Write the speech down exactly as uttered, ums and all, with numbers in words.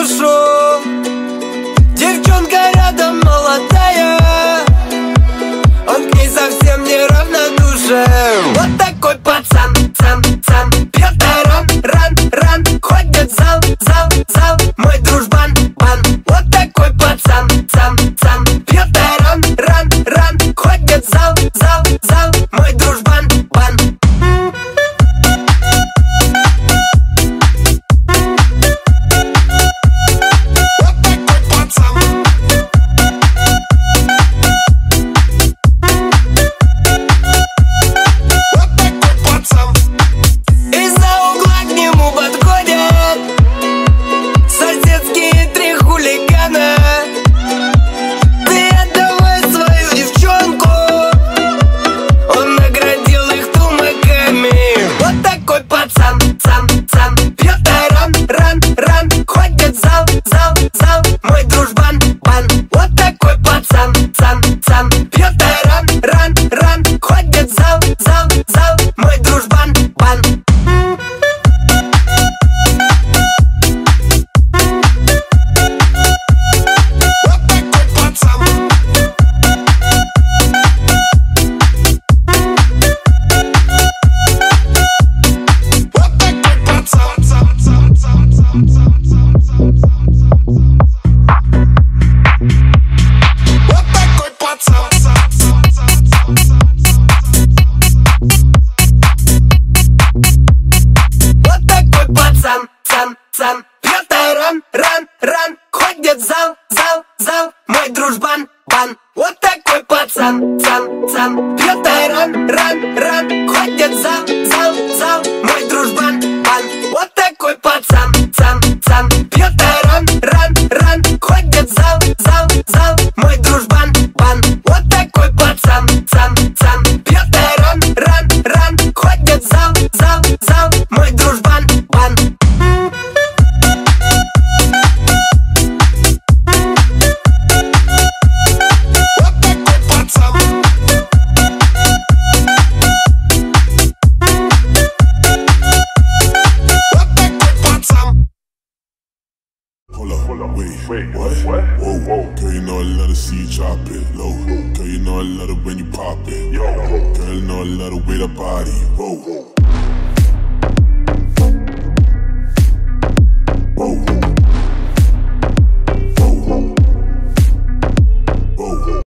душу. Девчонка рядом молодая, он к ней совсем не равнодушен. Вот такой пацан, цан, цан, пьет ран, ран, ран, ходит зал, зал, зал, мой дружбан, бан. Вот такой пацан, цан, цан, пьет ран, ран, ран, ходит зал, зал, зал, мой дружбан, бан. Цан, пьет ран, ран, ран, ходит зал, зал, зал, мой дружбан, бан. Вот такой пацан, цан, цан, пьет ран, ран, ран, ходит зал, зал, зал, мой дружбан, бан. Вот такой пацан, цан, цан, пьет ран, ран, ран, ходит зал, зал, зал, мой дружбан, бан. Вот такой пацан, цан, цан, пьет ран, ран, ран, ходит зал, зал, зал, мой дружбан, бан. Wait, what? What? Whoa, whoa. Girl, you know I love to see you drop it low. Girl, you know I love it when you pop it. Yo, girl, you know I love the way that body. Whoa.